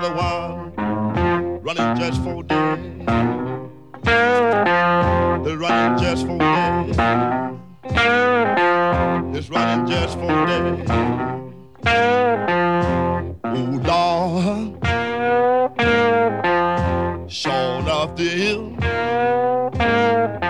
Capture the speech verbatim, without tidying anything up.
another one running just for day. They're running just for day. It's running just for day. Oh Lord, sure enough, dear.